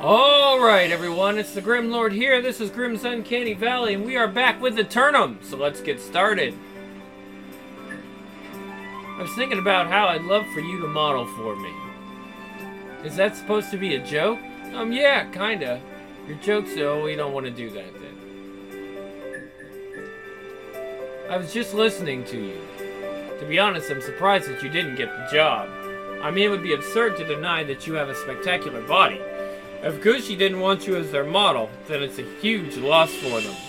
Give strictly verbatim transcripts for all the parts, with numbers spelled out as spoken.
Alright everyone, it's the Grim Lord here. This is Grim's Uncanny Valley, and we are back with Eternum. So let's get started. I was thinking about how I'd love for you to model for me. Is that supposed to be a joke? Um, yeah, kinda. Your joke's, oh, we don't want to do that then. I was just listening to you. To be honest, I'm surprised that you didn't get the job. I mean, it would be absurd to deny that you have a spectacular body. If Gucci didn't want you as their model, then it's a huge loss for them.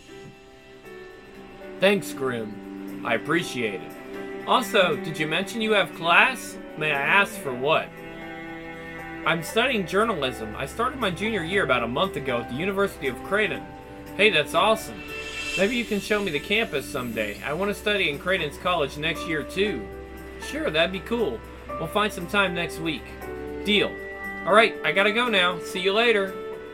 Thanks, Grim. I appreciate it. Also, did you mention you have class? May I ask for what? I'm studying journalism. I started my junior year about a month ago at the University of Creighton. Hey, that's awesome. Maybe you can show me the campus someday. I want to study in Creighton's college next year, too. Sure, that'd be cool. We'll find some time next week. Deal. Alright, I gotta go now. See you later.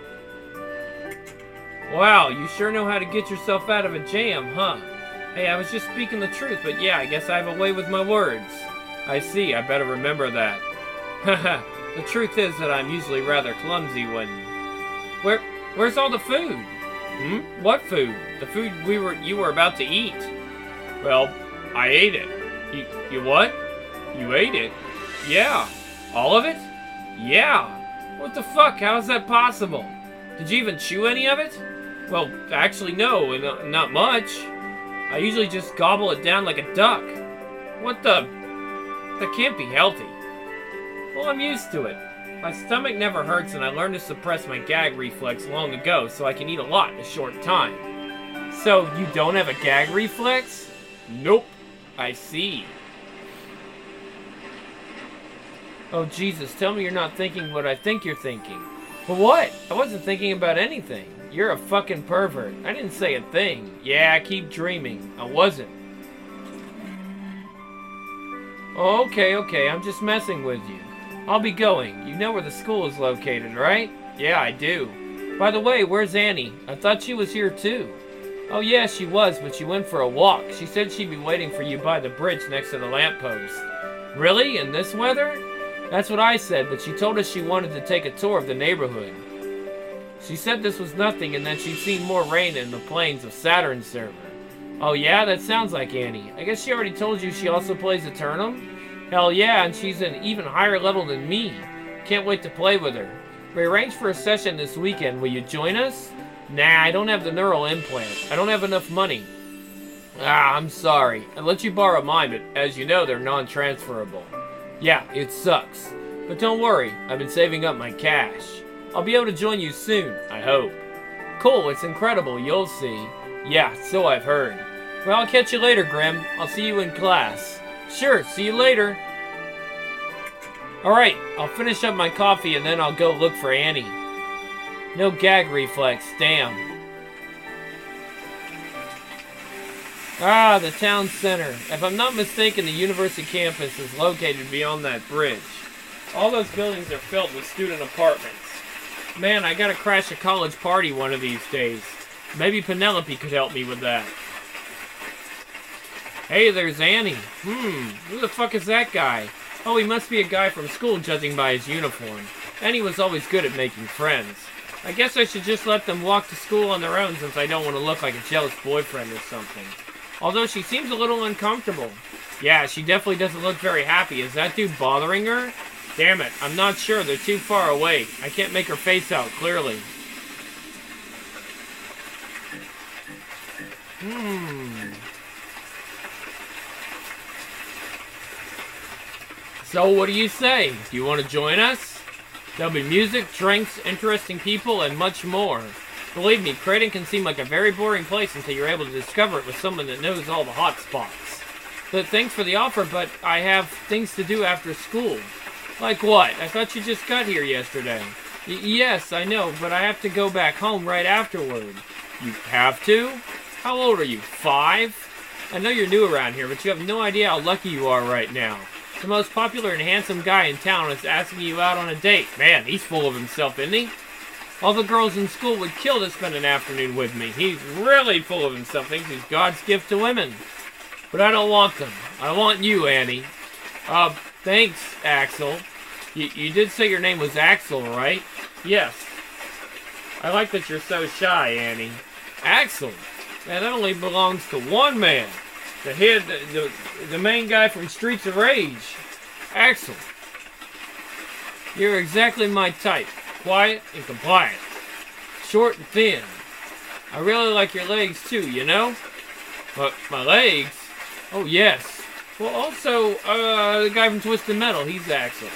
Wow, you sure know how to get yourself out of a jam, huh? Hey, I was just speaking the truth, but yeah, I guess I have a way with my words. I see, I better remember that. Haha, the truth is that I'm usually rather clumsy when... Where, where's all the food? Hmm? What food? The food we were, you were about to eat. Well, I ate it. You, you what? You ate it? Yeah. All of it? Yeah! What the fuck? How is that possible? Did you even chew any of it? Well, actually no, and not much. I usually just gobble it down like a duck. What the? That can't be healthy. Well, I'm used to it. My stomach never hurts and I learned to suppress my gag reflex long ago so I can eat a lot in a short time. So, you don't have a gag reflex? Nope. I see. Oh, Jesus, tell me you're not thinking what I think you're thinking. But what? I wasn't thinking about anything. You're a fucking pervert. I didn't say a thing. Yeah, I keep dreaming. I wasn't. Oh, okay, okay, I'm just messing with you. I'll be going. You know where the school is located, right? Yeah, I do. By the way, where's Annie? I thought she was here too. Oh yeah, she was, but she went for a walk. She said she'd be waiting for you by the bridge next to the lamppost. Really? In this weather? That's what I said, but she told us she wanted to take a tour of the neighborhood. She said this was nothing and that she'd seen more rain in the plains of Saturn server. Oh yeah, that sounds like Annie. I guess she already told you she also plays Eternum? Hell yeah, and she's an even higher level than me. Can't wait to play with her. We arranged for a session this weekend. Will you join us? Nah, I don't have the neural implant. I don't have enough money. Ah, I'm sorry. I let you borrow mine, but as you know, they're non-transferable. Yeah, it sucks. But don't worry, I've been saving up my cash. I'll be able to join you soon, I hope. Cool, it's incredible, you'll see. Yeah, so I've heard. Well, I'll catch you later, Grim. I'll see you in class. Sure, see you later. Alright, I'll finish up my coffee and then I'll go look for Annie. No gag reflex, damn. Ah, the town center. If I'm not mistaken, the university campus is located beyond that bridge. All those buildings are filled with student apartments. Man, I gotta crash a college party one of these days. Maybe Penelope could help me with that. Hey, there's Annie. Hmm, who the fuck is that guy? Oh, he must be a guy from school judging by his uniform. Annie was always good at making friends. I guess I should just let them walk to school on their own since I don't want to look like a jealous boyfriend or something. Although she seems a little uncomfortable. Yeah, she definitely doesn't look very happy. Is that dude bothering her? Damn it, I'm not sure. They're too far away. I can't make her face out clearly. Hmm. So what do you say? Do you want to join us? There'll be music, drinks, interesting people, and much more. Believe me, Creighton can seem like a very boring place until you're able to discover it with someone that knows all the hot spots. But thanks for the offer, but I have things to do after school. Like what? I thought you just got here yesterday. Y yes, I know, but I have to go back home right afterward. You have to? How old are you? Five? I know you're new around here, but you have no idea how lucky you are right now. The most popular and handsome guy in town is asking you out on a date. Man, he's full of himself, isn't he? All the girls in school would kill to spend an afternoon with me. He's really full of himself, thinks he's God's gift to women. But I don't want them. I want you, Annie. Uh, thanks, Axel. You, you did say your name was Axel, right? Yes. I like that you're so shy, Annie. Axel? Man, that only belongs to one man. The head, the, the, the main guy from Streets of Rage. Axel. You're exactly my type. Quiet and compliant. Short and thin. I really like your legs too, you know? But my legs? Oh, yes. Well, also, uh, the guy from Twisted Metal, he's Axel.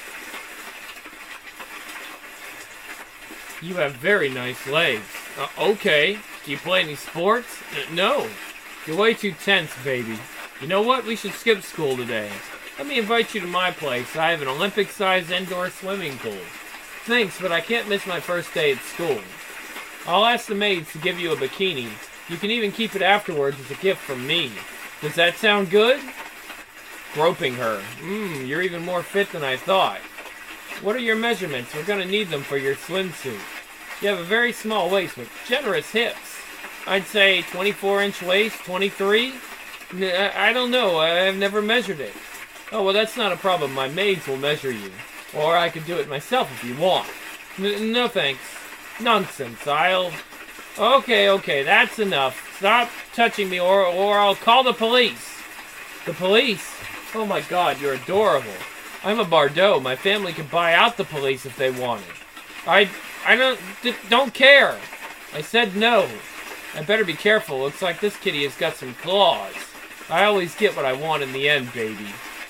You have very nice legs. Uh, okay. Do you play any sports? Uh, no. You're way too tense, baby. You know what? We should skip school today. Let me invite you to my place. I have an Olympic-sized indoor swimming pool. Thanks, but I can't miss my first day at school. I'll ask the maids to give you a bikini. You can even keep it afterwards as a gift from me. Does that sound good? Groping her. Mmm, you're even more fit than I thought. What are your measurements? We're going to need them for your swimsuit. You have a very small waist with generous hips. I'd say twenty-four inch waist, twenty-three? I don't know. I've never measured it. Oh, well, that's not a problem. My maids will measure you. Or I could do it myself if you want. N no thanks. Nonsense. I'll... Okay, okay, that's enough. Stop touching me or, or I'll call the police. The police? Oh my god, you're adorable. I'm a Bardot. My family could buy out the police if they wanted. I... I don't... D don't care. I said no. I better be careful. Looks like this kitty has got some claws. I always get what I want in the end, baby.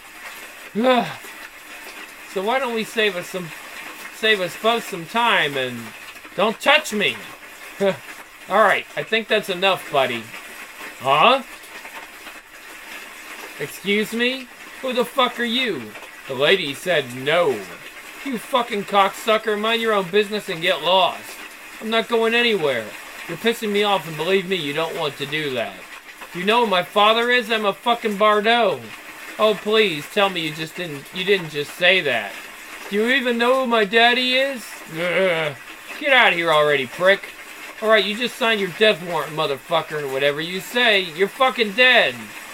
So why don't we save us some... Save us both some time and... Don't touch me! Alright, I think that's enough, buddy. Huh? Excuse me? Who the fuck are you? The lady said no. You fucking cocksucker, mind your own business and get lost. I'm not going anywhere. You're pissing me off and believe me, you don't want to do that. Do you know who my father is? I'm a fucking Bardot. Oh please, tell me you just didn't, you didn't just say that. Do you even know who my daddy is? Ugh. Get out of here already, prick. Alright, you just signed your death warrant, motherfucker, whatever you say. You're fucking dead.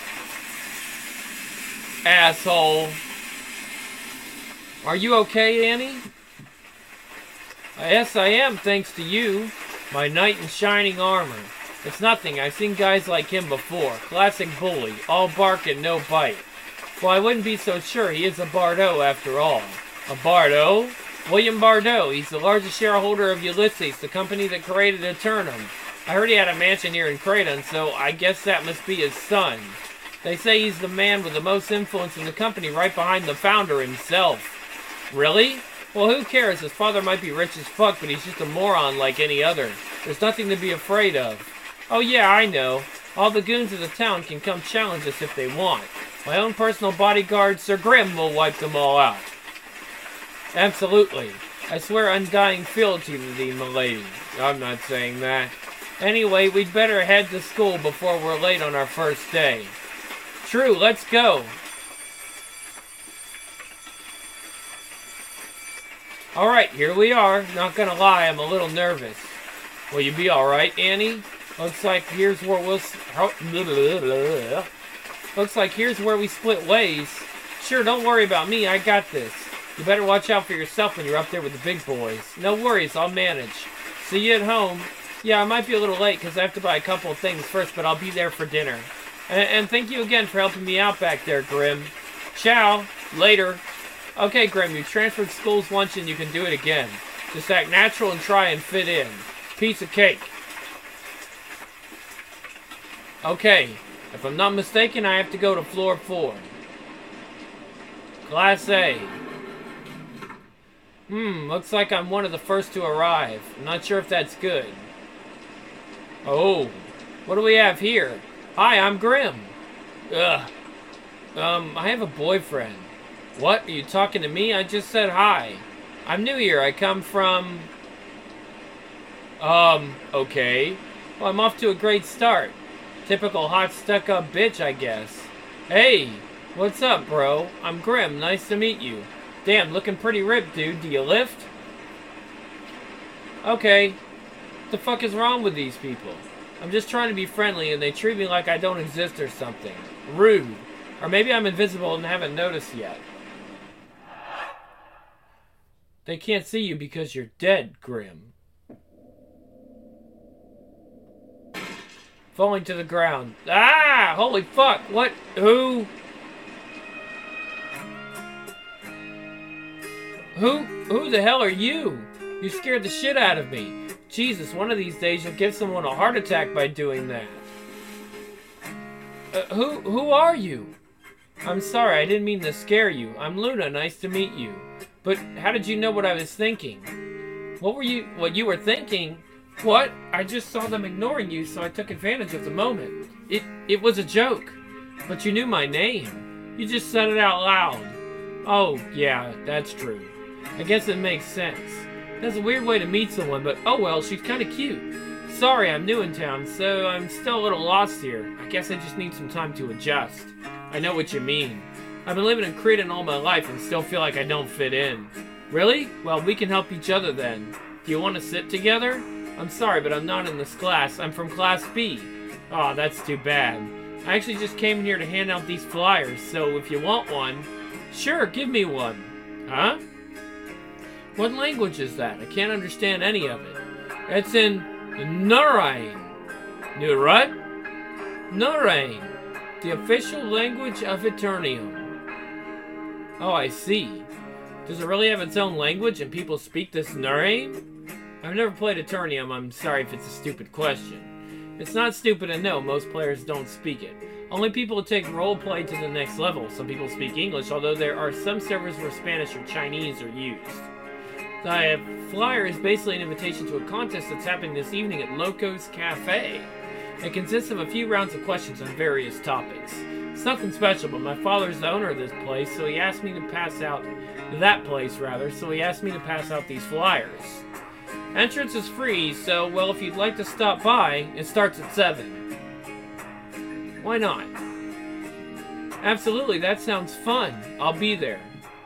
Asshole. Are you okay, Annie? Yes, I am, thanks to you. My knight in shining armor. It's nothing, I've seen guys like him before. Classic bully, all bark and no bite. Well, I wouldn't be so sure, he is a Bardot after all. A Bardot? William Bardot, he's the largest shareholder of Ulysses, the company that created Eternum. I heard he had a mansion here in Kraton, so I guess that must be his son. They say he's the man with the most influence in the company, right behind the founder himself. Really? Well, who cares? His father might be rich as fuck, but he's just a moron like any other. There's nothing to be afraid of. Oh yeah, I know. All the goons of the town can come challenge us if they want. My own personal bodyguard, Sir Grimm, will wipe them all out. Absolutely. I swear undying fealty to thee, milady. I'm not saying that. Anyway, we'd better head to school before we're late on our first day. True, let's go. Alright, here we are. Not gonna lie, I'm a little nervous. Will you be alright, Annie? Looks like here's where we'll... Looks like here's where we split ways. Sure, don't worry about me, I got this. You better watch out for yourself when you're up there with the big boys. No worries, I'll manage. See you at home. Yeah, I might be a little late because I have to buy a couple of things first, but I'll be there for dinner. And, and thank you again for helping me out back there, Grimm. Ciao. Later. Okay, Grimm, you transferred schools once and you can do it again. Just act natural and try and fit in. Piece of cake. Okay, if I'm not mistaken, I have to go to floor four. Class A. Hmm, looks like I'm one of the first to arrive. I'm not sure if that's good. Oh, what do we have here? Hi, I'm Grimm. Ugh. Um, I have a boyfriend. What? Are you talking to me? I just said hi. I'm new here. I come from... Um, okay. Well, I'm off to a great start. Typical hot stuck-up bitch, I guess. Hey, what's up, bro? I'm Grimm. Nice to meet you. Damn, looking pretty ripped, dude. Do you lift? Okay. What the fuck is wrong with these people? I'm just trying to be friendly and they treat me like I don't exist or something. Rude. Or maybe I'm invisible and haven't noticed yet. They can't see you because you're dead, Grim. Falling to the ground. Ah! Holy fuck! What? Who? Who? Who the hell are you? You scared the shit out of me. Jesus, one of these days you'll give someone a heart attack by doing that. Uh, who? Who are you? I'm sorry, I didn't mean to scare you. I'm Luna, nice to meet you. But how did you know what I was thinking? What were you, what you were thinking? What? I just saw them ignoring you, so I took advantage of the moment. It, it was a joke. But you knew my name. You just said it out loud. Oh, yeah, that's true. I guess it makes sense. That's a weird way to meet someone, but oh well, she's kind of cute. Sorry, I'm new in town, so I'm still a little lost here. I guess I just need some time to adjust. I know what you mean. I've been living in Cretan all my life and still feel like I don't fit in. Really? Well, we can help each other then. Do you want to sit together? I'm sorry, but I'm not in this class. I'm from Class B. Aw, oh, that's too bad. I actually just came here to hand out these flyers, so if you want one... Sure, give me one. Huh? What language is that? I can't understand any of it. It's in Nurain. Nurut? Nurain. The official language of Eternium. Oh, I see. Does it really have its own language and people speak this Nurain? I've never played Eternium. I'm sorry if it's a stupid question. It's not stupid to know most players don't speak it. Only people who take roleplay to the next level. Some people speak English, although there are some servers where Spanish or Chinese are used. The flyer is basically an invitation to a contest that's happening this evening at Loco's Cafe. It consists of a few rounds of questions on various topics. It's nothing special, but my father's the owner of this place, so he asked me to pass out, that place rather, so he asked me to pass out these flyers. Entrance is free, so, well, if you'd like to stop by, it starts at seven. Why not? Absolutely, that sounds fun. I'll be there.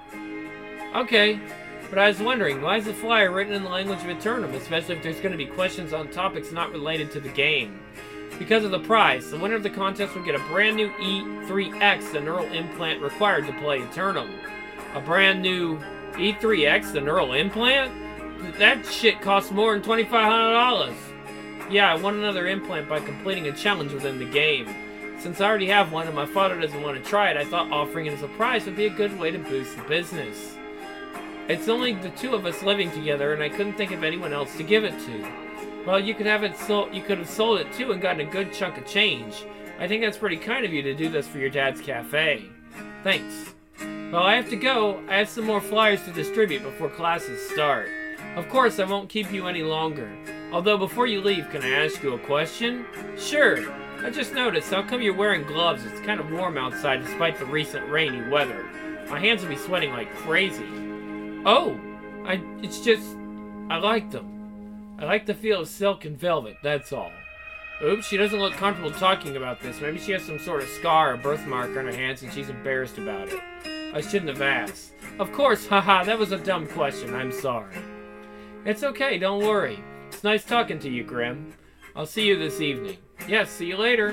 Okay. But I was wondering, why is the flyer written in the language of Eternum, especially if there's going to be questions on topics not related to the game? Because of the prize, the winner of the contest will get a brand new E three X, the neural implant required to play Eternum. A brand new E three X, the neural implant? That shit costs more than twenty-five hundred dollars. Yeah, I won another implant by completing a challenge within the game. Since I already have one and my father doesn't want to try it, I thought offering it as a prize would be a good way to boost the business. It's only the two of us living together, and I couldn't think of anyone else to give it to. Well, you could have it sold. You could have sold it too and gotten a good chunk of change. I think that's pretty kind of you to do this for your dad's cafe. Thanks. Well, I have to go. I have some more flyers to distribute before classes start. Of course, I won't keep you any longer. Although, before you leave, can I ask you a question? Sure. I just noticed, how come you're wearing gloves? It's kind of warm outside despite the recent rainy weather. My hands will be sweating like crazy. Oh, I, it's just, I like them. I like the feel of silk and velvet, that's all. Oops, she doesn't look comfortable talking about this. Maybe she has some sort of scar or birthmark on her hands and she's embarrassed about it. I shouldn't have asked. Of course, haha, that was a dumb question, I'm sorry. It's okay, don't worry. It's nice talking to you, Grim. I'll see you this evening. Yes, see you later.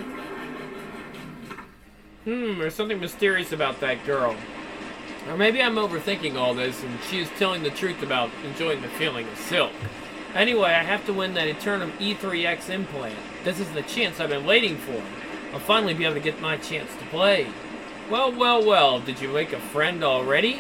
Hmm, there's something mysterious about that girl. Or maybe I'm overthinking all this and she is telling the truth about enjoying the feeling of silk. Anyway, I have to win that Eternum E three X implant. This is the chance I've been waiting for. I'll finally be able to get my chance to play. Well, well, well, did you make a friend already?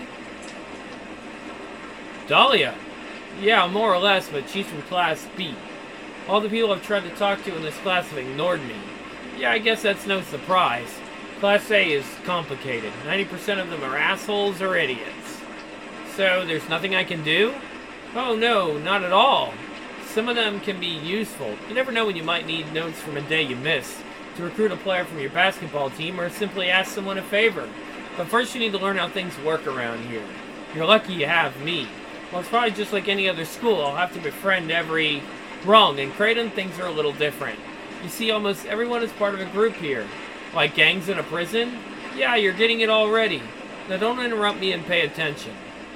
Dahlia? Yeah, more or less, but she's from Class B. All the people I've tried to talk to in this class have ignored me. Yeah, I guess that's no surprise. Class A is complicated. ninety percent of them are assholes or idiots. So, there's nothing I can do? Oh no, not at all. Some of them can be useful. You never know when you might need notes from a day you missed, to recruit a player from your basketball team, or simply ask someone a favor. But first you need to learn how things work around here. You're lucky you have me. Well, it's probably just like any other school. I'll have to befriend every... Wrong, in Kraton things are a little different. You see, almost everyone is part of a group here. Like gangs in a prison? Yeah, you're getting it already. Now don't interrupt me and pay attention.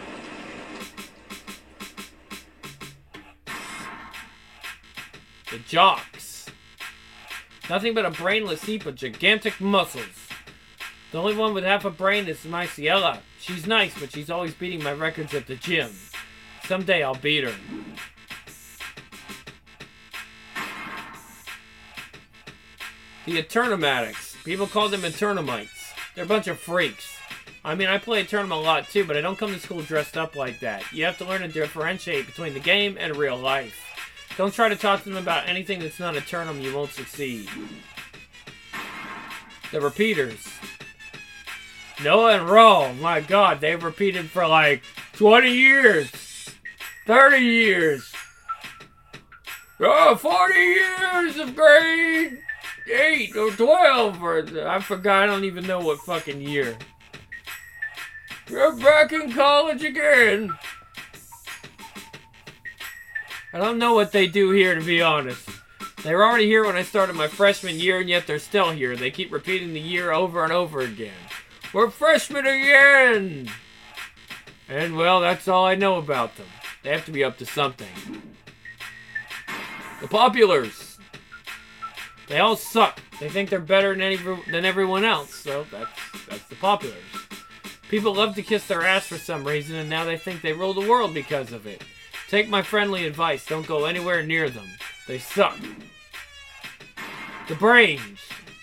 The jocks. Nothing but a brainless heap of gigantic muscles. The only one with half a brain is my Ciela. She's nice, but she's always beating my records at the gym. Someday I'll beat her. The Eternamatics. People call them Eternamites. They're a bunch of freaks. I mean, I play Eternum a lot too, but I don't come to school dressed up like that. You have to learn to differentiate between the game and real life. Don't try to talk to them about anything that's not Eternum, you won't succeed. The Repeaters. Noah and Ro, my god, they've repeated for like twenty years. thirty years. Oh, forty years of grade eight or twelve, or I forgot, I don't even know what fucking year. You're back in college again. I don't know what they do here, to be honest. They were already here when I started my freshman year, and yet they're still here. They keep repeating the year over and over again. We're freshmen again! And, well, that's all I know about them. They have to be up to something. The Populars. They all suck. They think they're better than, any, than everyone else, so that's, that's the Populars. People love to kiss their ass for some reason, and now they think they rule the world because of it. Take my friendly advice. Don't go anywhere near them. They suck. The Brains.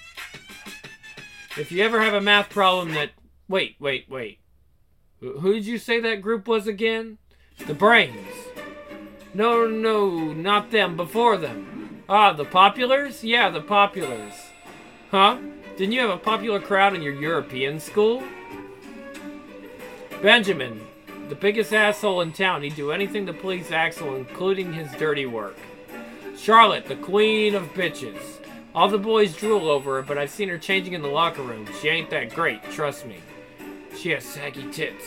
If you ever have a math problem that... Wait, wait, wait. Who did you say that group was again? The Brains. No, no, not them. Before them. Ah, the Populars? Yeah, the Populars. Huh? Didn't you have a popular crowd in your European school? Benjamin. The biggest asshole in town. He'd do anything to please Axel, including his dirty work. Charlotte, the queen of bitches. All the boys drool over her, but I've seen her changing in the locker room. She ain't that great, trust me. She has saggy tits.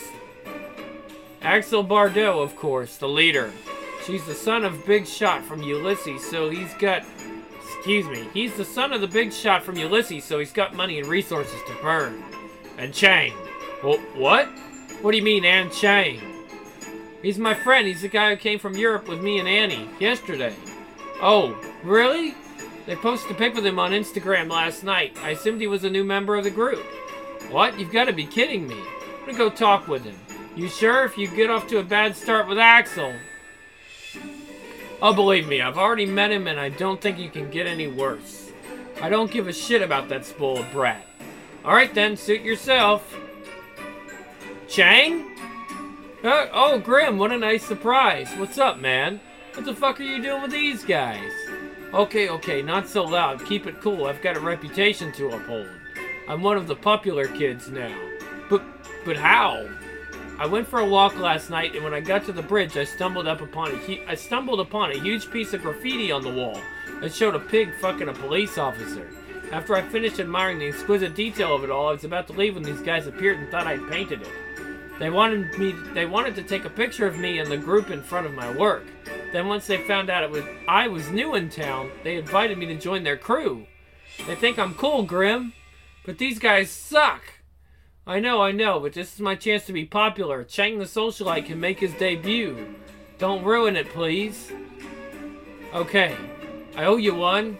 Axel Bardot, of course, the leader. She's the son of Big Shot from Ulysses, so he's got... Excuse me. He's the son of the Big Shot from Ulysses, so he's got money and resources to burn. And Chang. Well, what? What do you mean, and Chang? He's my friend. He's the guy who came from Europe with me and Annie yesterday. Oh, really? They posted a pic with him on Instagram last night. I assumed he was a new member of the group. What? You've got to be kidding me. I'm gonna go talk with him. You sure? If you get off to a bad start with Axel. Oh, believe me, I've already met him and I don't think you can get any worse. I don't give a shit about that spoiled brat. Alright then, suit yourself. Chang? Uh, oh, Grim, what a nice surprise. What's up, man? What the fuck are you doing with these guys? Okay, okay, not so loud. Keep it cool. I've got a reputation to uphold. I'm one of the popular kids now. But, but how? I went for a walk last night, and when I got to the bridge, I stumbled up upon a I stumbled upon a huge piece of graffiti on the wall that showed a pig fucking a police officer. After I finished admiring the exquisite detail of it all, I was about to leave when these guys appeared and thought I'd painted it. They wanted me. They wanted to take a picture of me and the group in front of my work. Then once they found out it was I was new in town, they invited me to join their crew. They think I'm cool, Grim, but these guys suck. I know, I know, but this is my chance to be popular. Chang the Socialite can make his debut. Don't ruin it, please. Okay, I owe you one.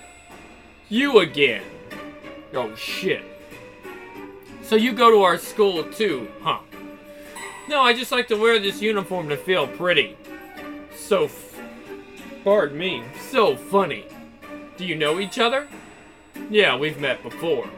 You again. Oh shit. So you go to our school too, huh? No, I just like to wear this uniform to feel pretty. So, f pardon me, so funny. Do you know each other? Yeah, we've met before.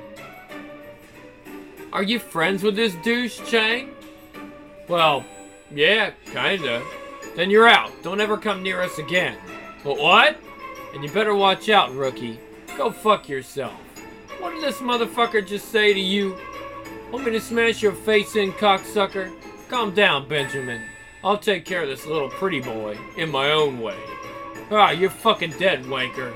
Are you friends with this douche, Chang? Well, yeah, kinda. Then you're out. Don't ever come near us again. But what? And you better watch out, rookie. Go fuck yourself. What did this motherfucker just say to you? Want me to smash your face in, cocksucker? Calm down, Benjamin. I'll take care of this little pretty boy in my own way. Ah, you're fucking dead, wanker.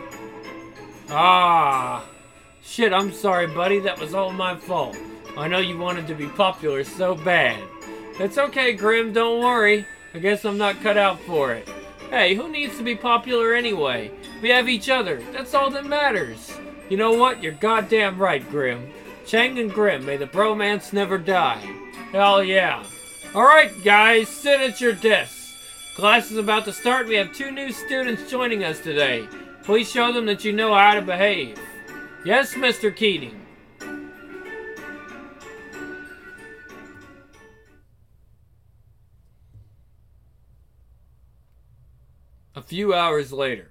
Ah. Shit, I'm sorry, buddy. That was all my fault. I know you wanted to be popular so bad. It's okay, Grim. Don't worry. I guess I'm not cut out for it. Hey, who needs to be popular anyway? We have each other. That's all that matters. You know what? You're goddamn right, Grim. Chang and Grim, may the bromance never die. Hell yeah. Alright, guys, sit at your desks. Class is about to start. We have two new students joining us today. Please show them that you know how to behave. Yes, Mister Keating. A few hours later.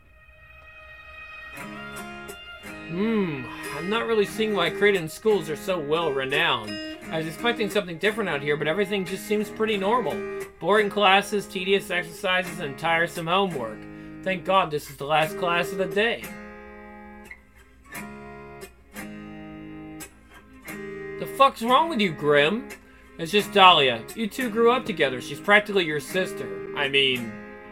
Hmm, I'm not really seeing why Creighton schools are so well renowned. I was expecting something different out here, but everything just seems pretty normal. Boring classes, tedious exercises, and tiresome homework. Thank God this is the last class of the day. The fuck's wrong with you, Grim? It's just Dahlia. You two grew up together. She's practically your sister. I mean...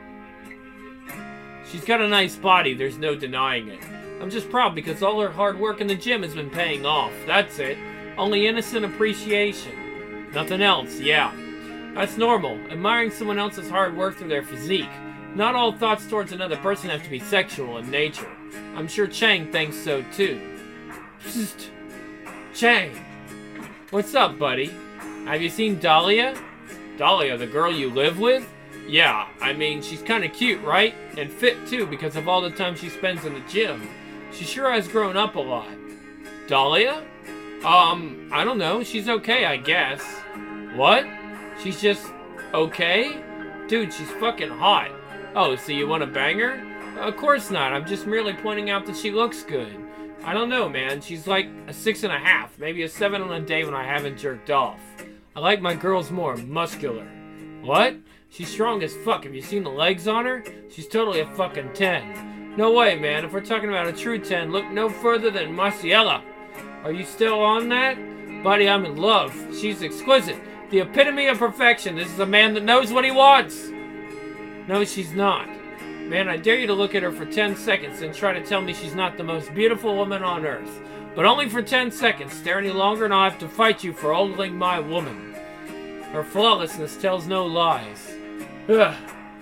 She's got a nice body, there's no denying it. I'm just proud because all her hard work in the gym has been paying off. That's it. Only innocent appreciation. Nothing else, yeah. That's normal. Admiring someone else's hard work through their physique. Not all thoughts towards another person have to be sexual in nature. I'm sure Chang thinks so too. Psst. Chang. What's up, buddy? Have you seen Dahlia? Dahlia, the girl you live with? Yeah, I mean, she's kinda cute, right? And fit too because of all the time she spends in the gym. She sure has grown up a lot. Dahlia? Um, I don't know. She's okay, I guess. What? She's just okay? Dude, she's fucking hot. Oh, so you want to bang her? Of course not. I'm just merely pointing out that she looks good. I don't know, man. She's like a six and a half, maybe a seven on a day when I haven't jerked off. I like my girls more muscular. What? She's strong as fuck. Have you seen the legs on her? She's totally a fucking ten. No way, man. If we're talking about a true ten, look no further than Marciela. Are you still on that? Buddy, I'm in love. She's exquisite. The epitome of perfection. This is a man that knows what he wants. No, she's not. Man, I dare you to look at her for ten seconds and try to tell me she's not the most beautiful woman on earth. But only for ten seconds. Stare any longer and I'll have to fight you for ogling my woman. Her flawlessness tells no lies. Ugh.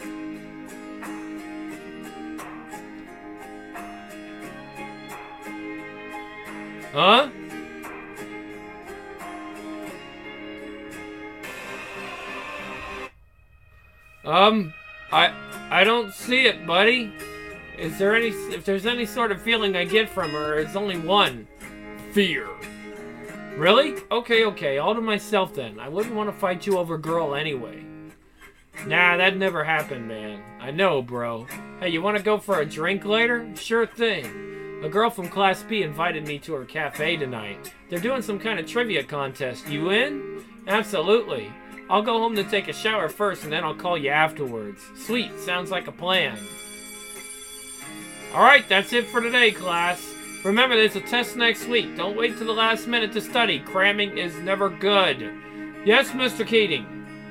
Huh? Um, I I don't see it, buddy. Is there any, if there's any sort of feeling I get from her, it's only one. Fear. Really? Okay, okay, all to myself then. I wouldn't want to fight you over girl anyway. Nah, that never happened, man. I know, bro. Hey, you want to go for a drink later? Sure thing. A girl from Class B invited me to her cafe tonight. They're doing some kind of trivia contest. You in? Absolutely. I'll go home to take a shower first and then I'll call you afterwards. Sweet, sounds like a plan. Alright, that's it for today, class. Remember, there's a test next week. Don't wait till the last minute to study. Cramming is never good. Yes, Mister Keating.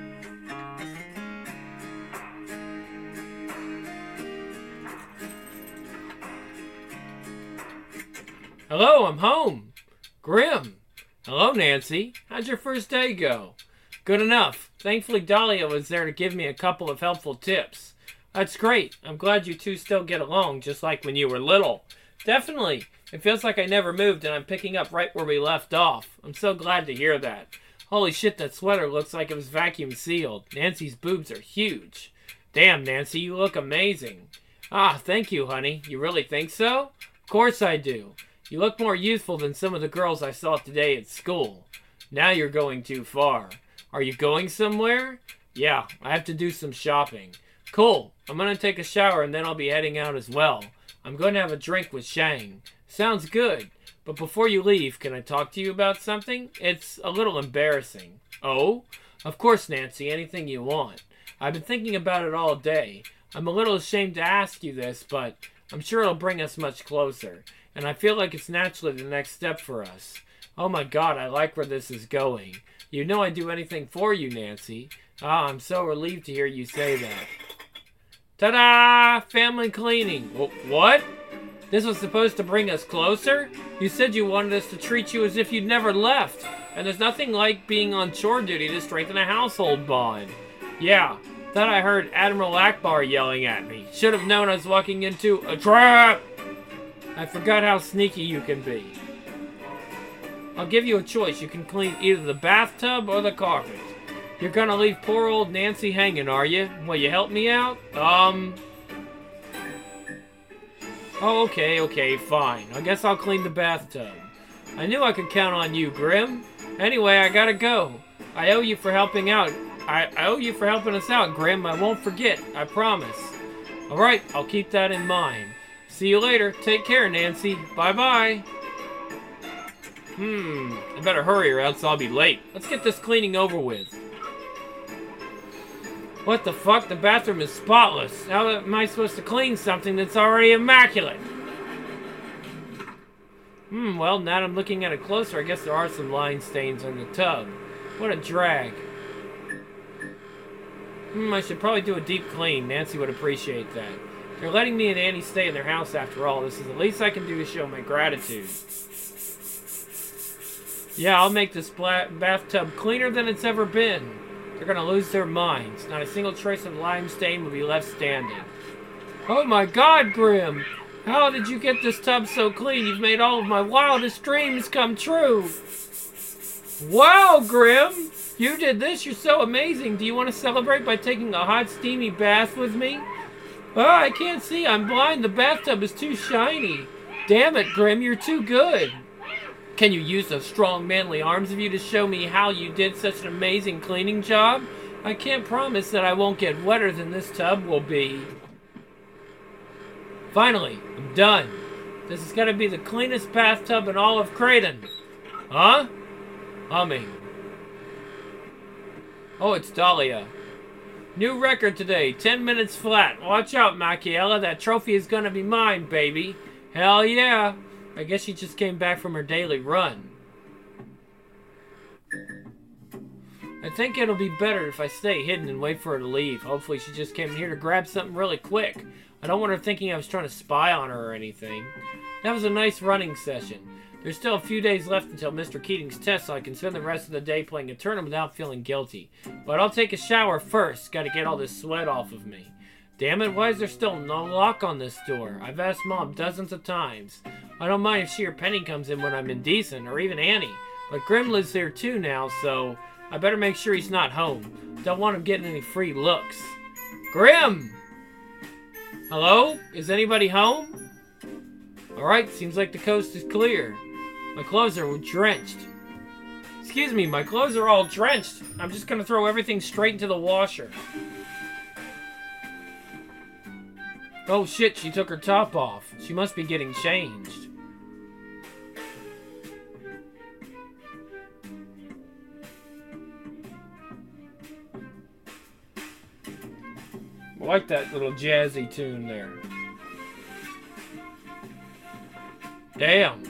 Hello, I'm home. Grim. Hello, Nancy. How'd your first day go? Good enough. Thankfully, Dahlia was there to give me a couple of helpful tips. That's great. I'm glad you two still get along, just like when you were little. Definitely. It feels like I never moved and I'm picking up right where we left off. I'm so glad to hear that. Holy shit, that sweater looks like it was vacuum sealed. Nancy's boobs are huge. Damn, Nancy, you look amazing. Ah, thank you, honey. You really think so? Of course I do. You look more youthful than some of the girls I saw today at school. Now you're going too far. Are you going somewhere? Yeah, I have to do some shopping. Cool. I'm going to take a shower and then I'll be heading out as well. I'm going to have a drink with Shang. Sounds good. But before you leave, can I talk to you about something? It's a little embarrassing. Oh? Of course, Nancy. Anything you want. I've been thinking about it all day. I'm a little ashamed to ask you this, but I'm sure it'll bring us much closer. And I feel like it's naturally the next step for us. Oh my God, I like where this is going. You know I'd do anything for you, Nancy. Ah, I'm so relieved to hear you say that. Ta-da! Family cleaning. Wh- what? This was supposed to bring us closer? You said you wanted us to treat you as if you'd never left. And there's nothing like being on chore duty to strengthen a household bond. Yeah, thought I heard Admiral Akbar yelling at me. Should have known I was walking into a trap! I forgot how sneaky you can be. I'll give you a choice. You can clean either the bathtub or the carpet. You're gonna leave poor old Nancy hanging, are you? Will you help me out? Um... Oh, okay, okay, fine. I guess I'll clean the bathtub. I knew I could count on you, Grim. Anyway, I gotta go. I owe you for helping out. I, I owe you for helping us out, Grim. I won't forget. I promise. Alright, I'll keep that in mind. See you later. Take care, Nancy. Bye-bye. Hmm, I better hurry or else I'll be late. Let's get this cleaning over with. What the fuck? The bathroom is spotless. How am I supposed to clean something that's already immaculate? Hmm, well, now that I'm looking at it closer, I guess there are some line stains on the tub. What a drag. Hmm, I should probably do a deep clean. Nancy would appreciate that. They're letting me and Annie stay in their house after all. This is the least I can do to show my gratitude. Yeah, I'll make this bathtub cleaner than it's ever been. They're gonna lose their minds. Not a single trace of lime stain will be left standing. Oh my god, Grim! How did you get this tub so clean? You've made all of my wildest dreams come true! Wow, Grim! You did this, you're so amazing. Do you want to celebrate by taking a hot, steamy bath with me? Oh, I can't see, I'm blind. The bathtub is too shiny. Damn it, Grim, you're too good. Can you use those strong, manly arms of you to show me how you did such an amazing cleaning job? I can't promise that I won't get wetter than this tub will be. Finally, I'm done. This is gonna be the cleanest bathtub in all of Creighton. Huh? Humming. Oh, it's Dahlia. New record today, ten minutes flat. Watch out, Machiella, that trophy is gonna be mine, baby. Hell yeah. I guess she just came back from her daily run. I think it'll be better if I stay hidden and wait for her to leave. Hopefully she just came here to grab something really quick. I don't want her thinking I was trying to spy on her or anything. That was a nice running session. There's still a few days left until Mister Keating's test, so I can spend the rest of the day playing a tournament without feeling guilty. But I'll take a shower first. Gotta get all this sweat off of me. Damn it, why is there still no lock on this door? I've asked Mom dozens of times. I don't mind if she or Penny comes in when I'm indecent, or even Annie. But Grim lives here too now, so I better make sure he's not home. Don't want him getting any free looks. Grim! Hello? Is anybody home? Alright, seems like the coast is clear. My clothes are drenched. Excuse me, my clothes are all drenched. I'm just gonna throw everything straight into the washer. Oh shit, she took her top off. She must be getting changed. I like that little jazzy tune there. Damn.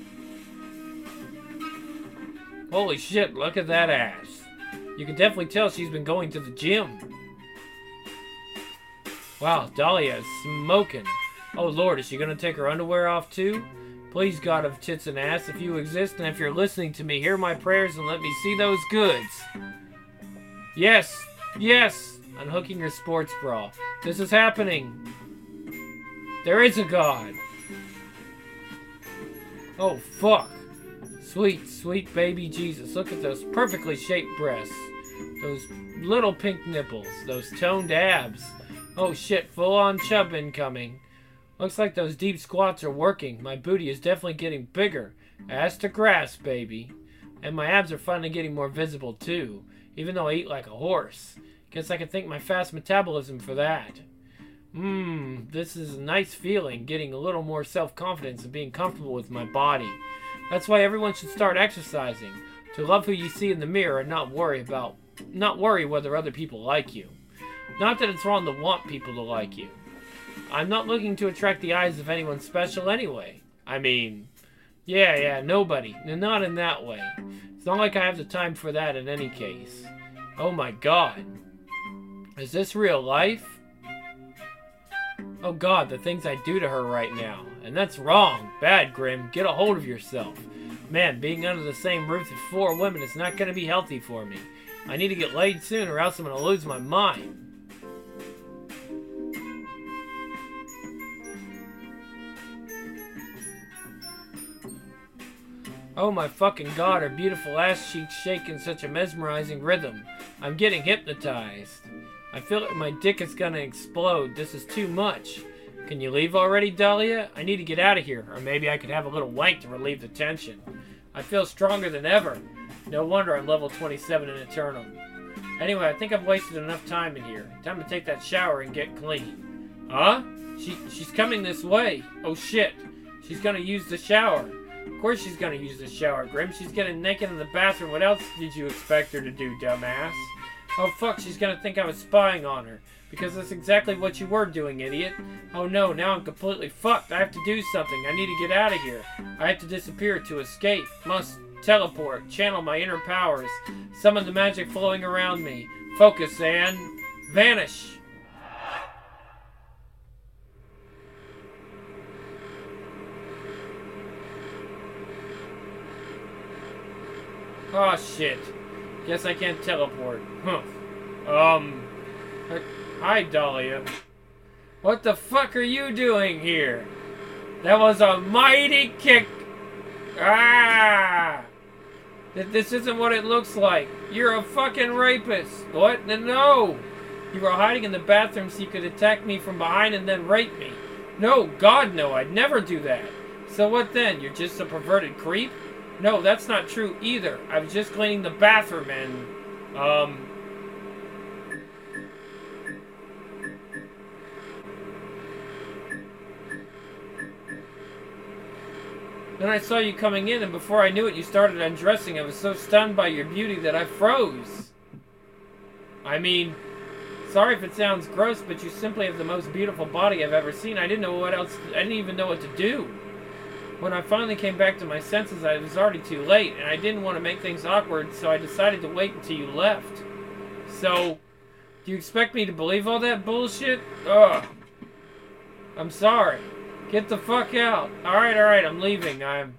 Holy shit, look at that ass. You can definitely tell she's been going to the gym. Wow, Dahlia is smoking. Oh lord, is she gonna take her underwear off too? Please, God of tits and ass, if you exist and if you're listening to me, hear my prayers and let me see those goods. Yes, yes, unhooking her sports bra. This is happening. There is a God. Oh fuck. Sweet, sweet baby Jesus. Look at those perfectly shaped breasts. Those little pink nipples. Those toned abs. Oh shit, full-on chub incoming. Looks like those deep squats are working. My booty is definitely getting bigger. Ass to grass, baby. And my abs are finally getting more visible too. Even though I eat like a horse. Guess I can thank my fast metabolism for that. Mmm, this is a nice feeling. Getting a little more self-confidence and being comfortable with my body. That's why everyone should start exercising. To love who you see in the mirror and not worry about, not worry whether other people like you. Not that it's wrong to want people to like you. I'm not looking to attract the eyes of anyone special anyway. I mean, yeah, yeah, nobody. Not in that way. It's not like I have the time for that in any case. Oh my god. Is this real life? Oh god, the things I do to her right now. And that's wrong. Bad, Grim. Get a hold of yourself. Man, being under the same roof with four women is not going to be healthy for me. I need to get laid soon or else I'm going to lose my mind. Oh my fucking god, her beautiful ass cheeks shake in such a mesmerizing rhythm. I'm getting hypnotized. I feel like my dick is gonna explode. This is too much. Can you leave already, Dahlia? I need to get out of here, or maybe I could have a little wank to relieve the tension. I feel stronger than ever. No wonder I'm level twenty-seven in Eternal. Anyway, I think I've wasted enough time in here. Time to take that shower and get clean. Huh? She, she's coming this way. Oh shit. She's gonna use the shower. Of course she's gonna use the shower, Grim. She's getting naked in the bathroom. What else did you expect her to do, dumbass? Oh fuck, she's gonna think I was spying on her. Because that's exactly what you were doing, idiot. Oh no, now I'm completely fucked. I have to do something. I need to get out of here. I have to disappear to escape. Must teleport. Channel my inner powers. Summon the magic flowing around me. Focus and vanish. Oh shit. Guess I can't teleport. Huh. Um. Hi, Dahlia. What the fuck are you doing here? That was a mighty kick. Ah! This isn't what it looks like. You're a fucking rapist. What? No! You were hiding in the bathroom so you could attack me from behind and then rape me. No, God no, I'd never do that. So what then? You're just a perverted creep? No, that's not true either. I was just cleaning the bathroom and, um... Then I saw you coming in, and before I knew it, you started undressing. I was so stunned by your beauty that I froze. I mean, sorry if it sounds gross, but you simply have the most beautiful body I've ever seen. I didn't know what else, I didn't even know what to do. When I finally came back to my senses, I was already too late, and I didn't want to make things awkward, so I decided to wait until you left. So, do you expect me to believe all that bullshit? Ugh. I'm sorry. Get the fuck out. Alright, alright, I'm leaving. I'm...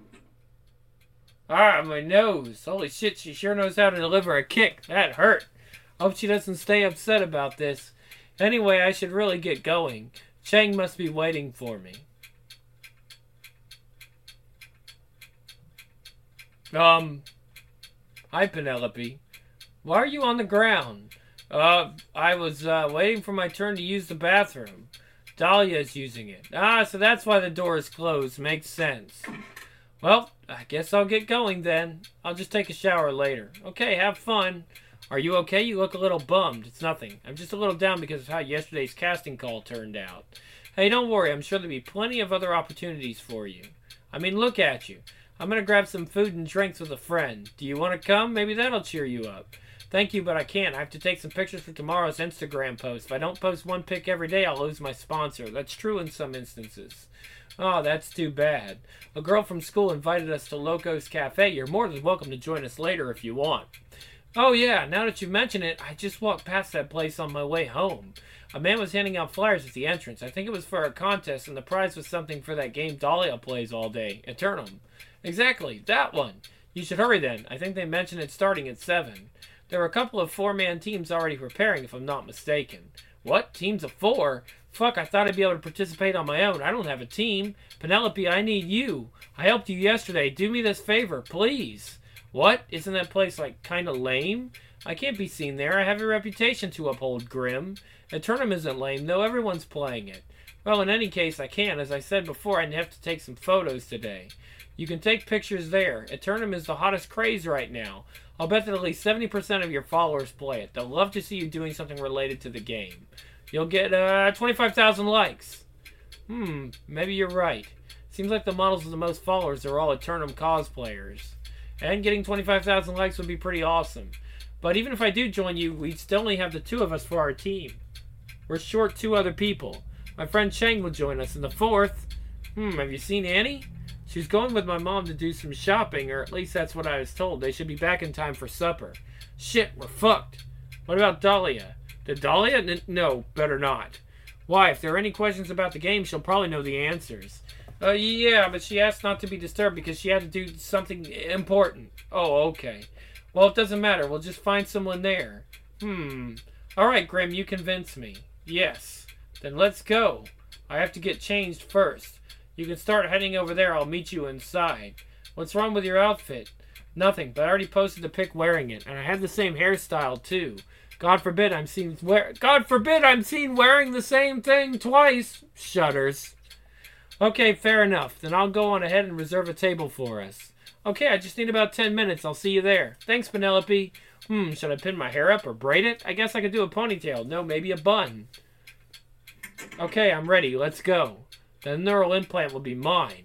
Ah, my nose. Holy shit, she sure knows how to deliver a kick. That hurt. Hope she doesn't stay upset about this. Anyway, I should really get going. Chang must be waiting for me. Um... Hi, Penelope. Why are you on the ground? Uh, I was, uh, waiting for my turn to use the bathroom. Dahlia is using it. Ah, so that's why the door is closed. Makes sense. Well, I guess I'll get going then. I'll just take a shower later. Okay, have fun. Are you okay? You look a little bummed. It's nothing. I'm just a little down because of how yesterday's casting call turned out. Hey, don't worry. I'm sure there'll be plenty of other opportunities for you. I mean, look at you. I'm going to grab some food and drinks with a friend. Do you want to come? Maybe that'll cheer you up. Thank you, but I can't. I have to take some pictures for tomorrow's Instagram post. If I don't post one pic every day, I'll lose my sponsor. That's true in some instances. Oh, that's too bad. A girl from school invited us to Loco's Cafe. You're more than welcome to join us later if you want. Oh, yeah, now that you mention it, I just walked past that place on my way home. A man was handing out flyers at the entrance. I think it was for a contest, and the prize was something for that game Dahlia plays all day, Eternum. Exactly, that one. You should hurry then. I think they mentioned it starting at seven. There were a couple of four-man teams already preparing, if I'm not mistaken. What? Teams of four? Fuck, I thought I'd be able to participate on my own. I don't have a team. Penelope, I need you. I helped you yesterday. Do me this favor, please. What? Isn't that place, like, kinda lame? I can't be seen there. I have a reputation to uphold, Grim. Eternum isn't lame, though. Everyone's playing it. Well, in any case, I can. As I said before, I have to take some photos today. You can take pictures there. Eternum is the hottest craze right now. I'll bet that at least seventy percent of your followers play it. They'll love to see you doing something related to the game. You'll get uh, twenty-five thousand likes. Hmm, maybe you're right. Seems like the models with the most followers are all Eternum cosplayers. And getting twenty-five thousand likes would be pretty awesome. But even if I do join you, we'd still only have the two of us for our team. We're short two other people. My friend Chang will join us, and the fourth... Hmm, have you seen Annie? She's going with my mom to do some shopping, or at least that's what I was told. They should be back in time for supper. Shit, we're fucked. What about Dahlia? Did Dahlia? N no, better not. Why, if there are any questions about the game, she'll probably know the answers. Uh, yeah, but she asked not to be disturbed because she had to do something important. Oh, okay. Well, it doesn't matter. We'll just find someone there. Hmm. Alright, Grim, you convince me. Yes. Then let's go. I have to get changed first. You can start heading over there. I'll meet you inside. What's wrong with your outfit? Nothing, but I already posted a pic wearing it, and I have the same hairstyle, too. God forbid I'm seen wear- God forbid I'm seen wearing the same thing twice. Shudders. Okay, fair enough. Then I'll go on ahead and reserve a table for us. Okay, I just need about ten minutes. I'll see you there. Thanks, Penelope. Hmm, should I pin my hair up or braid it? I guess I could do a ponytail. No, maybe a bun. Okay, I'm ready. Let's go. The neural implant will be mine.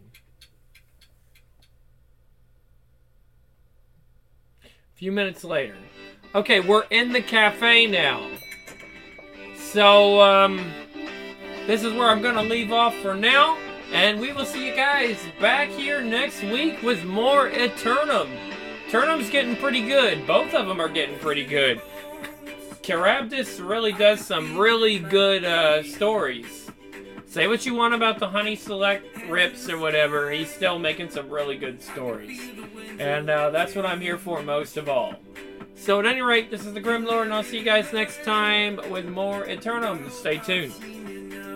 A few minutes later. Okay, we're in the cafe now. So, um, this is where I'm going to leave off for now. And we will see you guys back here next week with more Eternum. Eternum's getting pretty good. Both of them are getting pretty good. Carabdis really does some really good uh, stories. Say what you want about the Honey Select rips or whatever, he's still making some really good stories. And uh, that's what I'm here for most of all. So at any rate, this is the Grim Lord, and I'll see you guys next time with more Eternum. Stay tuned.